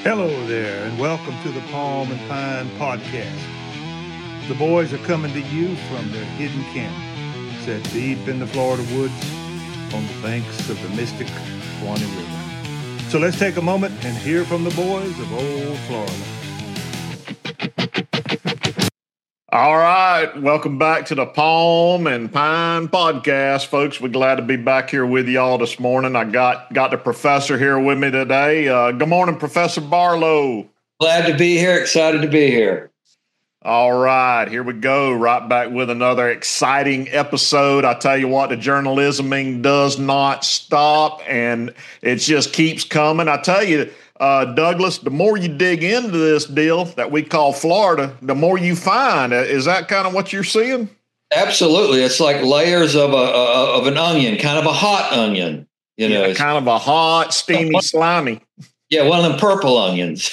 Hello there, and welcome to the Palm and Pine Podcast. The boys are coming to you from their hidden camp, set deep in the Florida woods on the banks of the mystic Suwannee River. So let's take a moment and hear from the boys of old Florida. All right, welcome back to the Palm and Pine Podcast, folks. We're glad to be back here with y'all this morning. I got the professor here with me today. Good morning, Professor Barlow. Glad to be here. Excited to be here. All right, here we go. Right back with another exciting episode. I tell you what, the journalisming does not stop, and it just keeps coming. I tell you, Douglas, the more you dig into this deal that we call Florida, the more you find. Is that kind of what you're seeing? Absolutely. It's like layers of an onion, kind of a hot onion. Kind of a hot, steamy, slimy. Yeah, one of them purple onions.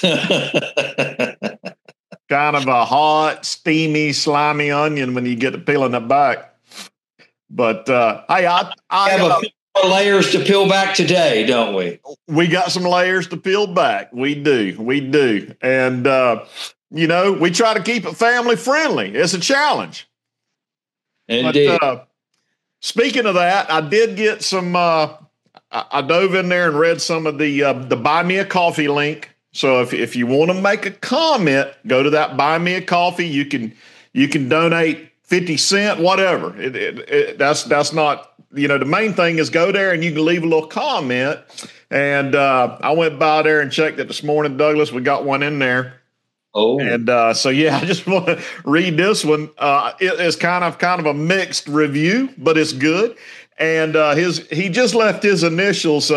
Kind of a hot, steamy, slimy onion when you get to peeling it back. But hey, I have a few more layers to peel back today, don't we? We got some layers to peel back. We do. And, we try to keep it family friendly. It's a challenge. Indeed. But speaking of that, I did get some, I dove in there and read some of the Buy Me a Coffee link. So if you want to make a comment, go to that Buy Me a Coffee. You can donate 50 cents, whatever. That's not, the main thing is go there and you can leave a little comment. And I went by there and checked it this morning, Douglas. We got one in there. Oh, and I just want to read this one. It is kind of a mixed review, but it's good. And he just left his initials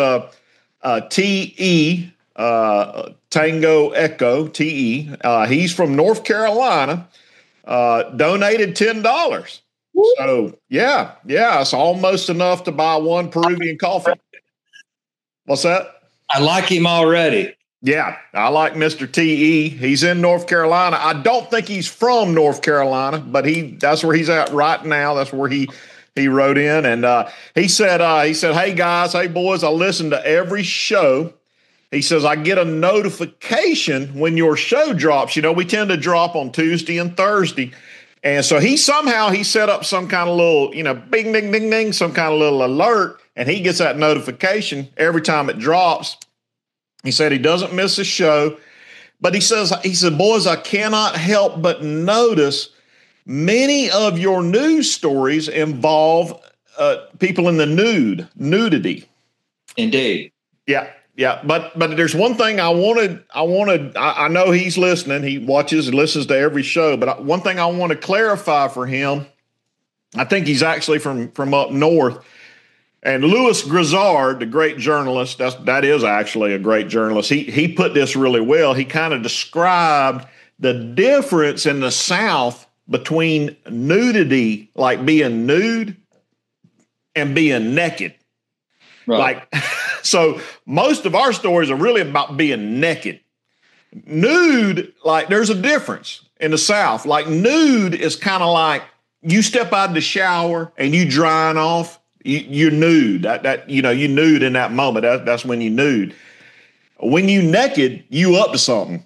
TE. Tango Echo TE. He's from North Carolina. Donated $10. So yeah, it's almost enough to buy one Peruvian coffee. What's that? I like him already. Yeah, I like Mr. TE. He's in North Carolina. I don't think he's from North Carolina, but that's where he's at right now. That's where he wrote in, and he said, "Hey guys, hey boys, I listen to every show." He says, I get a notification when your show drops. We tend to drop on Tuesday and Thursday. And so he set up some kind of little, bing, ding, ding, ding, some kind of little alert. And he gets that notification every time it drops. He said he doesn't miss a show. But he said, boys, I cannot help but notice many of your news stories involve people in the nudity. Indeed. Yeah, but there's one thing I know he's listening. He watches and listens to every show. But one thing I want to clarify for him, I think he's actually from up north. And Louis Grizzard, the great journalist, that is actually a great journalist. He put this really well. He kind of described the difference in the South between nudity, like being nude, and being naked. Right. So most of our stories are really about being naked. Nude, like there's a difference in the South. Like nude is kind of like you step out of the shower and you drying off. You're nude. You nude in that moment. That's when you nude. When you naked, you up to something.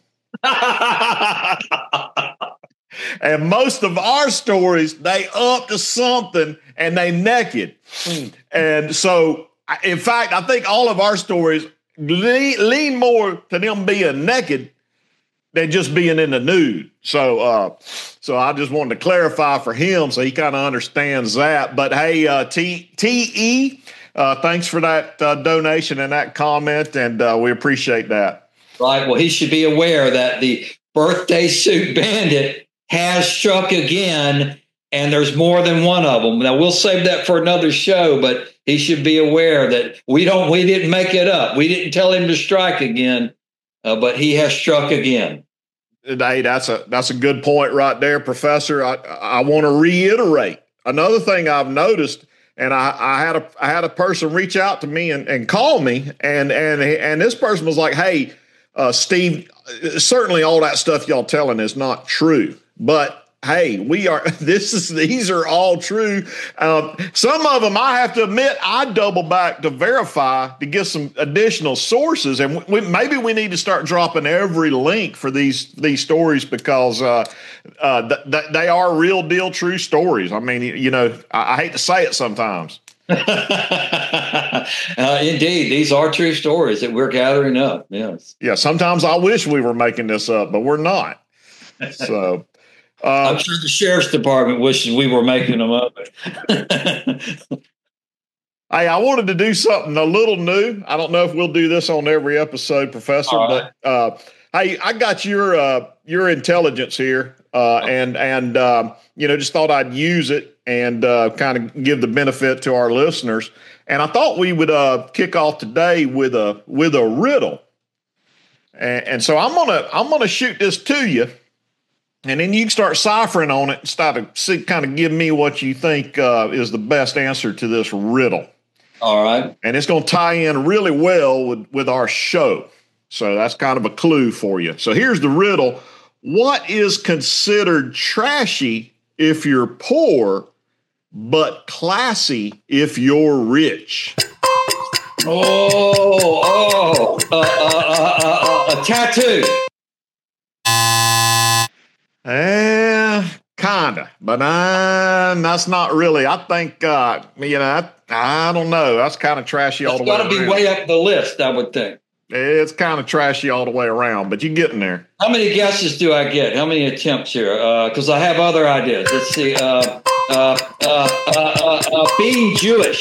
And most of our stories, they up to something and they naked. And so, in fact, I think all of our stories lean more to them being naked than just being in the nude. So I just wanted to clarify for him so he kind of understands that. But hey, TE, thanks for that donation and that comment, and we appreciate that. Right. Well, he should be aware that the birthday suit bandit has struck again, and there's more than one of them. Now, we'll save that for another show, but he should be aware that we didn't make it up. We didn't tell him to strike again, but he has struck again. Hey, that's a good point right there, Professor. I want to reiterate another thing I've noticed, and I had a person reach out to me and call me, and this person was like, "Hey, Steve, certainly all that stuff y'all telling is not true, but hey, these are all true. Some of them, I have to admit, I double back to verify to get some additional sources. And maybe we need to start dropping every link for these stories because they are real deal true stories. I mean, I hate to say it sometimes. Indeed, these are true stories that we're gathering up. Yes. Yeah. Sometimes I wish we were making this up, but we're not. So I'm sure the sheriff's department wishes we were making them up. Hey, I wanted to do something a little new. I don't know if we'll do this on every episode, Professor, right. but hey, I got your intelligence here, and just thought I'd use it and kind of give the benefit to our listeners. And I thought we would kick off today with a riddle. And so I'm gonna shoot this to you. And then you can start ciphering on it and start to kind of give me what you think is the best answer to this riddle. All right. And it's going to tie in really well with our show. So that's kind of a clue for you. So here's the riddle. What is considered trashy if you're poor, but classy if you're rich? A tattoo. Kinda, but that's not really. I think I don't know. That's kind of trashy all the way around. It's got to be way up the list, I would think. It's kind of trashy all the way around, but you're getting there. How many guesses do I get? How many attempts here? Because I have other ideas. Let's see. Being Jewish.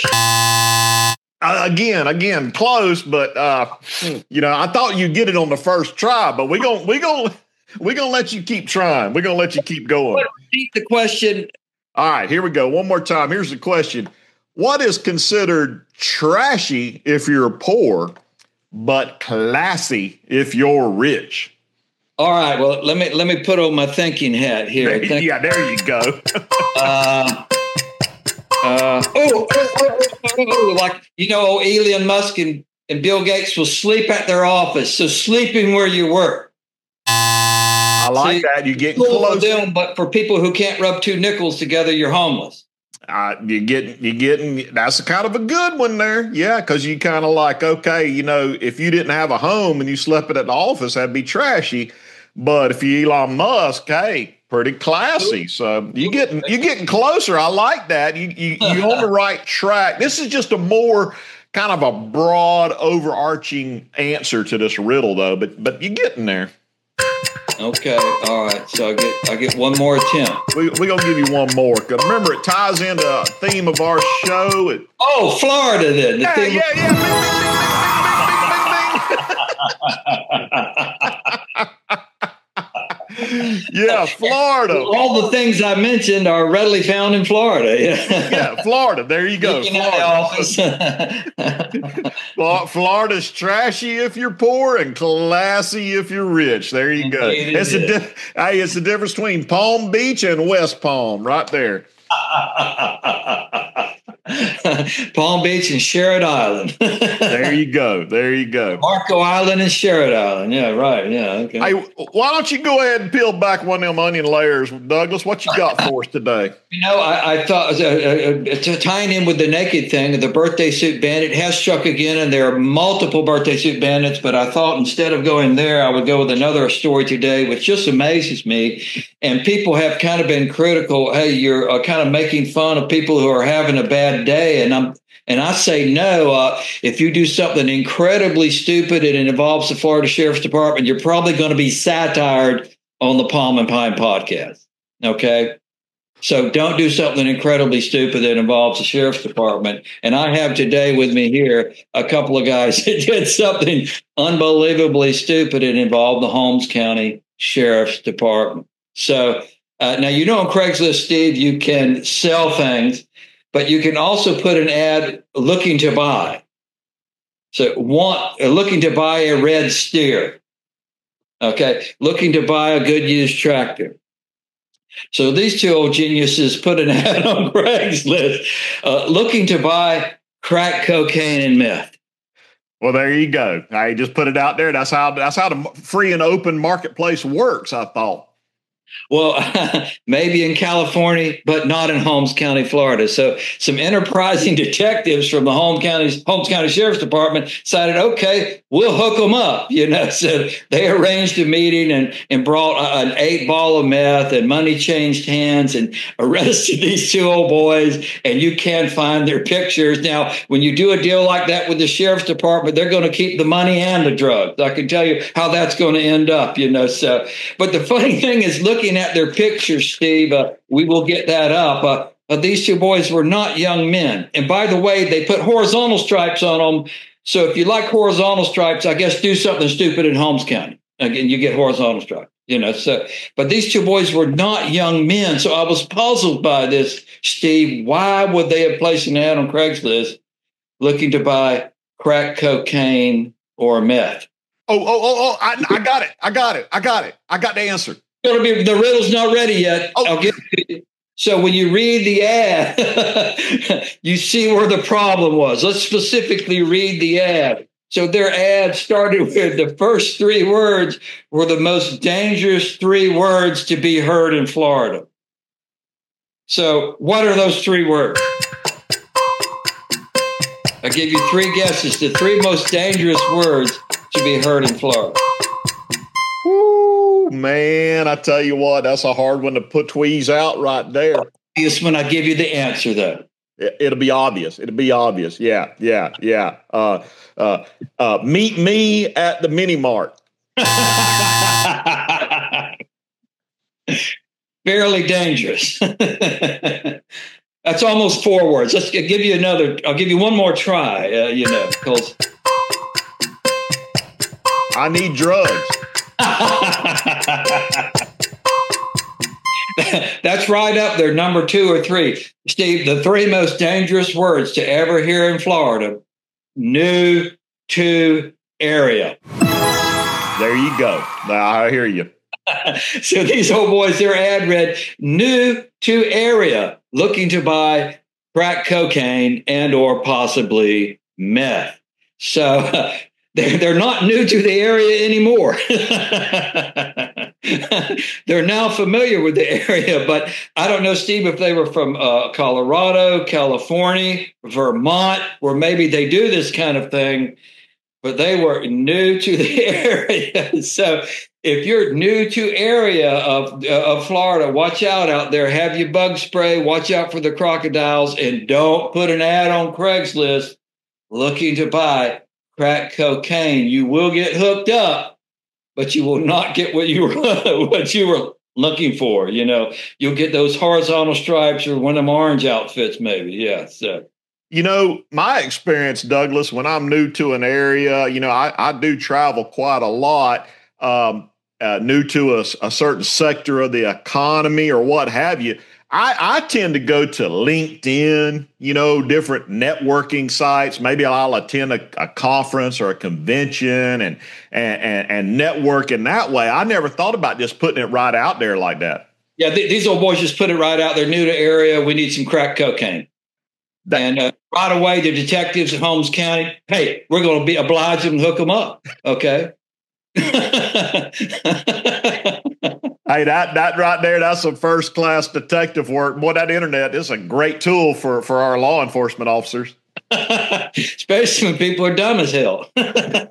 Again, close, but I thought you'd get it on the first try, but we're gonna let you keep trying. We're gonna let you keep going. Repeat the question. All right, here we go. One more time. Here's the question: what is considered trashy if you're poor, but classy if you're rich? All right. Well, let me put on my thinking hat here. There you go. Like Elon Musk and Bill Gates will sleep at their office. So sleeping where you work. I like that. You're getting close. But for people who can't rub two nickels together, you're homeless. You're getting. That's kind of a good one there. Yeah, because you kind of like, okay, if you didn't have a home and you slept at the office, that'd be trashy. But if you Elon Musk, hey, pretty classy. So you're getting closer. I like that. You're on the right track. This is just a more kind of a broad, overarching answer to this riddle, though. But you're getting there. Okay, all right. So I get one more attempt. We're gonna give you one more. Remember, it ties into the theme of our show. Florida then. Yeah, Florida. All the things I mentioned are readily found in Florida. Yeah, Florida. There you go. Florida's trashy if you're poor and classy if you're rich. There you go. It's the difference between Palm Beach and West Palm, right there. Palm Beach and Sherrod Island. There you go. Marco Island and Sherrod Island. Yeah, right. Yeah. Okay. Hey, why don't you go ahead and peel back one of them onion layers, Douglas? What you got for us today? I thought tying in with the naked thing, the birthday suit bandit has struck again, and there are multiple birthday suit bandits. But I thought instead of going there, I would go with another story today, which just amazes me. And people have kind of been critical. Hey, you're kind of making fun of people who are having a bad day, and I say no. If you do something incredibly stupid and it involves the Florida Sheriff's Department, you're probably going to be satired on the Palm and Pine podcast. Okay, so don't do something incredibly stupid that involves the Sheriff's Department. And I have today with me here a couple of guys that did something unbelievably stupid and involved the Holmes County Sheriff's Department. So now on Craigslist, Steve, you can sell things. But you can also put an ad looking to buy. So looking to buy a red steer. Okay. Looking to buy a good used tractor. So these two old geniuses put an ad on Craigslist looking to buy crack cocaine and meth. Well, there you go. I just put it out there. That's how the free and open marketplace works, I thought. Well, maybe in California, but not in Holmes County, Florida. So some enterprising detectives from the Holmes County Sheriff's Department decided, okay, we'll hook them up. So they arranged a meeting and brought an 8-ball of meth, and money changed hands, and arrested these 2 old boys. And you can find their pictures. Now, when you do a deal like that with the Sheriff's Department, they're going to keep the money and the drugs. I can tell you how that's going to end up. So, but the funny thing is, looking at their pictures, Steve, we will get that up. These 2 boys were not young men. And by the way, they put horizontal stripes on them. So if you like horizontal stripes, I guess do something stupid in Holmes County. Again, you get horizontal stripes, but these 2 boys were not young men. So I was puzzled by this, Steve. Why would they have placed an ad on Craigslist looking to buy crack cocaine or meth? I got it. I got the answer. The riddle's not ready yet. Oh. I'll get it. So when you read the ad, you see where the problem was. Let's specifically read the ad. So their ad started with the first 3 words were the most dangerous 3 words to be heard in Florida. So what are those 3 words? I'll give you 3 guesses. The 3 most dangerous words to be heard in Florida. Woo, man, I tell you what, that's a hard one to tweeze out right there. It's when I give you the answer, though. It'll be obvious. Yeah. Meet me at the mini mart. Fairly dangerous. That's almost 4 words. Let's give you another. I'll give you one more try, because I need drugs. That's right up there, number 2 or 3. Steve, the 3 most dangerous words to ever hear in Florida: new to area. There you go. I hear you. So these old boys, their ad read, new to area, looking to buy crack cocaine and or possibly meth. So they're not new to the area anymore. They're now familiar with the area, but I don't know, Steve, if they were from Colorado, California, Vermont, where maybe they do this kind of thing, but they were new to the area. So if you're new to area of Florida, watch out there. Have your bug spray. Watch out for the crocodiles, and don't put an ad on Craigslist looking to buy crack cocaine. You will get hooked up, but you will not get what you were looking for. You'll get those horizontal stripes or one of them orange outfits, maybe. Yeah. So. My experience, Douglas, when I'm new to an area, I do travel quite a lot, new to a certain sector of the economy or what have you. I tend to go to LinkedIn, different networking sites. Maybe I'll attend a conference or a convention and network in that way. I never thought about just putting it right out there like that. Yeah, these old boys just put it right out there. New to area, we need some crack cocaine. And right away, the detectives at Holmes County, hey, we're going to be obliged and hook them up. Okay. Hey, that right there, that's some first class detective work. Boy, that internet is a great tool for our law enforcement officers. Especially when people are dumb as hell. Well,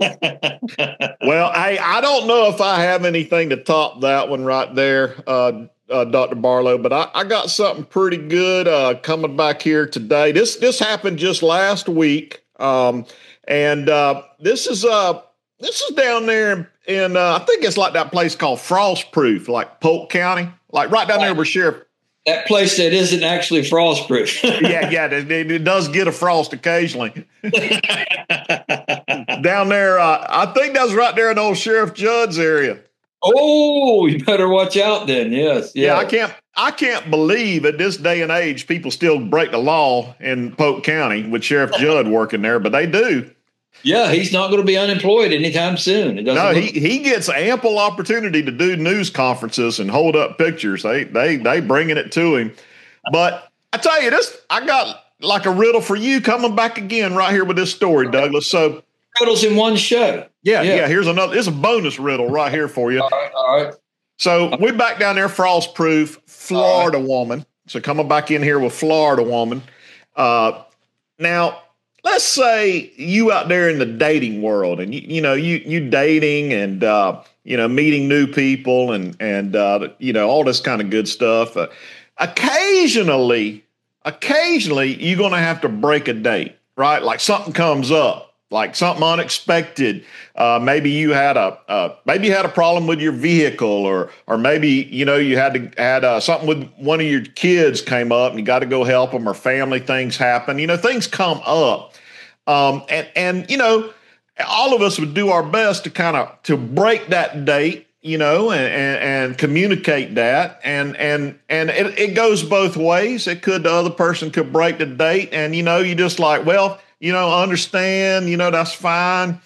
hey, I don't know if I have anything to top that one right there, Dr. Barlow, but I got something pretty good coming back here today. This happened just last week, and this is down there in I think it's like that place called Frostproof, like Polk County, like right down there where Sheriff. That place that isn't actually frostproof. yeah, it does get a frost occasionally. Down there, I think that's right there in old Sheriff Judd's area. Oh, you better watch out then. Yes. Yeah, I can't believe at this day and age people still break the law in Polk County with Sheriff Judd working there, but they do. Yeah, he's not going to be unemployed anytime soon. He gets ample opportunity to do news conferences and hold up pictures. They bringing it to him. But I tell you this, I got like a riddle for you coming back again right here with this story, Douglas. So riddles in one show. Yeah. Here's another. It's a bonus riddle right here for you. All right. So we're back down there, Frost Proof, Florida woman. So coming back in here with Florida woman. Now, let's say you out there in the dating world, and you dating and meeting new people and all this kind of good stuff. Occasionally you're going to have to break a date, right? Like something comes up, like something unexpected. Maybe you had a problem with your vehicle, or maybe you had something with one of your kids came up and you got to go help them, or family things happen. Things come up, and all of us would do our best to break that date. And communicate that, and it goes both ways. The other person could break the date, and you just like, well, understand, that's fine.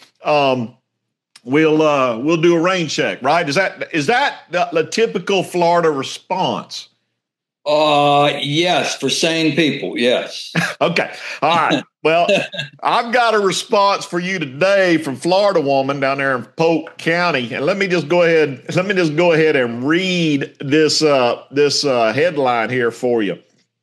We'll do a rain check, right? Is that the typical Florida response? Yes, for sane people, yes. Okay. All right. Well, I've got a response for you today from Florida woman down there in Polk County. And let me just go ahead and read this headline here for you.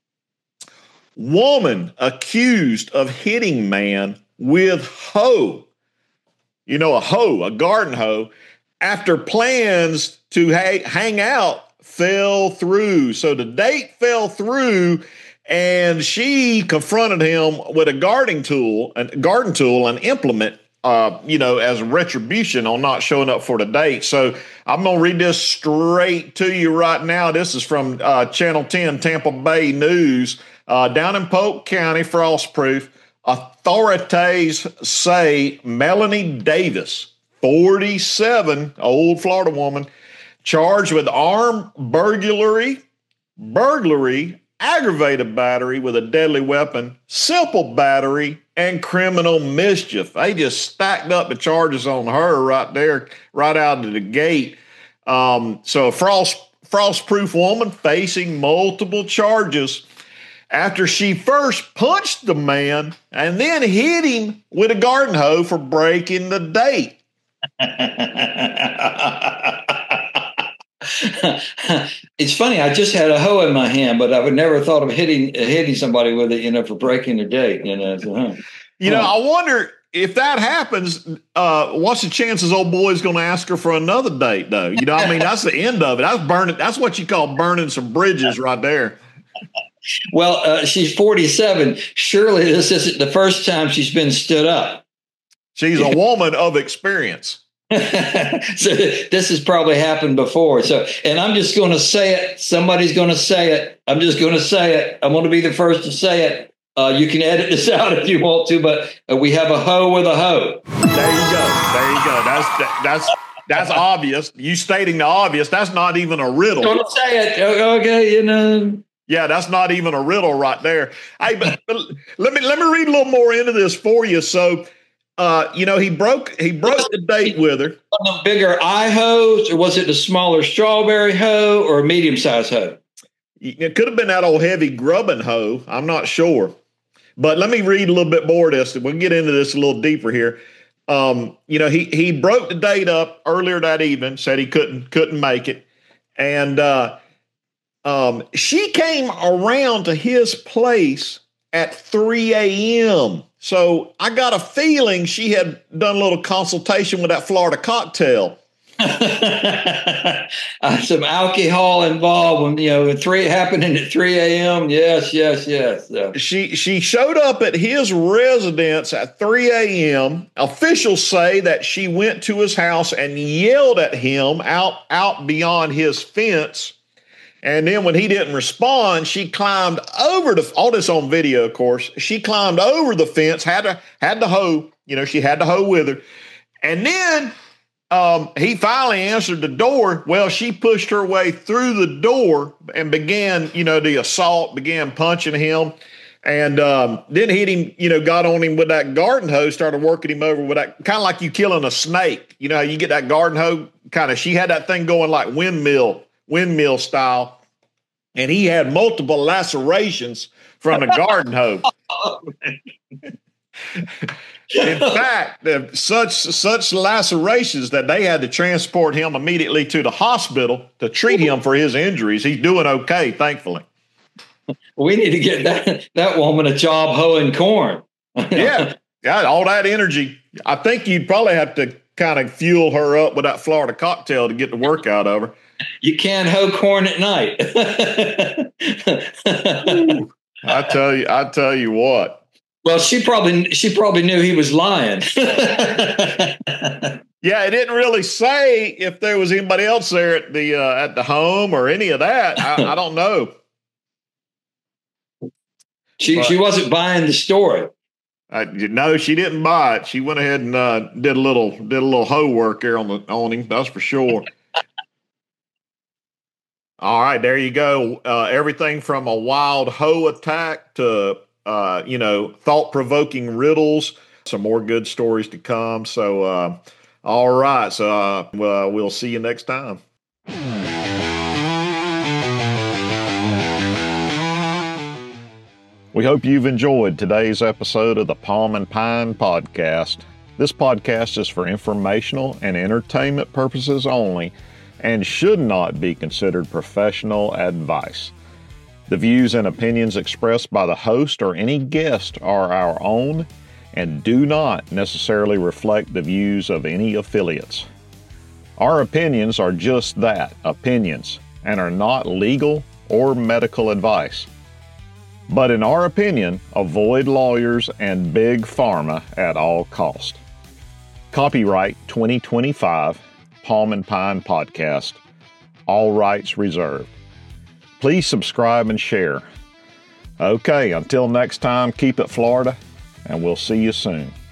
Woman accused of hitting man with hoe. A hoe, a garden hoe, after plans to hang out fell through. So the date fell through, and she confronted him with a garden tool, an implement, as retribution on not showing up for the date. So I'm going to read this straight to you right now. This is from Channel 10 Tampa Bay News. Down in Polk County, Frost Proof, authorities say Melanie Davis, 47, old Florida woman, charged with armed burglary, aggravated battery with a deadly weapon, simple battery, and criminal mischief. They just stacked up the charges on her right there, right out of the gate. So a frost-proof woman facing multiple charges after she first punched the man and then hit him with a garden hoe for breaking the date. It's funny. I just had a hoe in my hand, but I would never thought of hitting somebody with it, for breaking the date. I wonder if that happens. What's the chances old boy's going to ask her for another date, though? That's the end of it. That's burning. That's what you call burning some bridges right there. Well, she's 47. Surely this isn't the first time she's been stood up. She's a woman of experience. So this has probably happened before. So, and I'm just going to say it. Somebody's going to say it. I'm just going to say it. I'm going to be the first to say it. You can edit this out if you want to, but we have a hoe with a hoe. There you go. That's obvious. You stating the obvious. That's not even a riddle. Don't say it. Okay, Yeah, that's not even a riddle right there. Hey, but let me read a little more into this for you. So, he broke the date with her. One of the bigger eye hoes, or was it the smaller strawberry hoe, or a medium-sized hoe? It could have been that old heavy grubbing hoe. I'm not sure, but let me read a little bit more of this. We'll get into this a little deeper here. He broke the date up earlier that evening. Said he couldn't make it, and she came around to his place at 3 a.m. So I got a feeling she had done a little consultation with that Florida cocktail. Some alcohol involved when, happening at 3 a.m. Yes. She showed up at his residence at 3 a.m. Officials say that she went to his house and yelled at him out beyond his fence. And then when he didn't respond, she climbed over all this on video, of course. She climbed over the fence, had the hoe, she had the hoe with her. And then he finally answered the door. Well, she pushed her way through the door and began, the assault, began punching him. And then hit him, got on him with that garden hoe, started working him over with that, kind of like you killing a snake. You know how you get that garden hoe, she had that thing going like windmill style. And he had multiple lacerations from the garden hoe. In fact, such lacerations that they had to transport him immediately to the hospital to treat him for his injuries. He's doing okay, thankfully. We need to get that woman a job hoeing corn. Yeah, all that energy. I think you'd probably have to kind of fuel her up with that Florida cocktail to get the work out of her. You can't hoe corn at night. I tell you what. Well, she probably knew he was lying. Yeah, it didn't really say if there was anybody else there at the home or any of that. I don't know. She wasn't buying the story. No, she didn't buy it. She went ahead and did a little hoe work there on him. That's for sure. All right, there you go. Everything from a wild hoe attack to thought-provoking riddles. Some more good stories to come. So, all right. So we'll see you next time. We hope you've enjoyed today's episode of the Palm and Pine Podcast. This podcast is for informational and entertainment purposes only and should not be considered professional advice. The views and opinions expressed by the host or any guest are our own and do not necessarily reflect the views of any affiliates. Our opinions are just that, opinions, and are not legal or medical advice. But in our opinion, avoid lawyers and big pharma at all cost. Copyright 2025, Palm and Pine Podcast. All rights reserved. Please subscribe and share. Okay, until next time, keep it Florida, and we'll see you soon.